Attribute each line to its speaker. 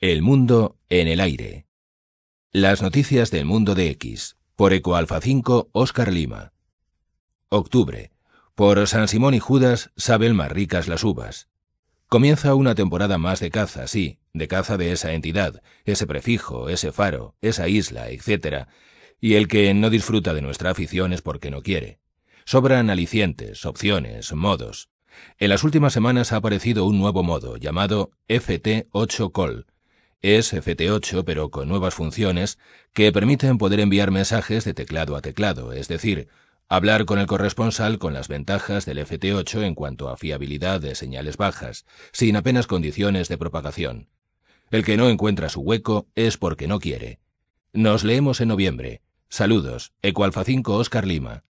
Speaker 1: El mundo en el aire. Las noticias del mundo de X, por Ecoalfa 5, Óscar Lima. Octubre. Por San Simón y Judas saben más ricas las uvas. Comienza una temporada más de caza, sí, de caza de esa entidad, ese prefijo, ese faro, esa isla, etc. Y el que no disfruta de nuestra afición es porque no quiere. Sobran alicientes, opciones, modos. En las últimas semanas ha aparecido un nuevo modo, llamado FT8 Call. Es FT8 pero con nuevas funciones que permiten poder enviar mensajes de teclado a teclado, es decir, hablar con el corresponsal con las ventajas del FT8 en cuanto a fiabilidad de señales bajas, sin apenas condiciones de propagación. El que no encuentra su hueco es porque no quiere. Nos leemos en noviembre. Saludos, Ecoalfa 5, Óscar Lima.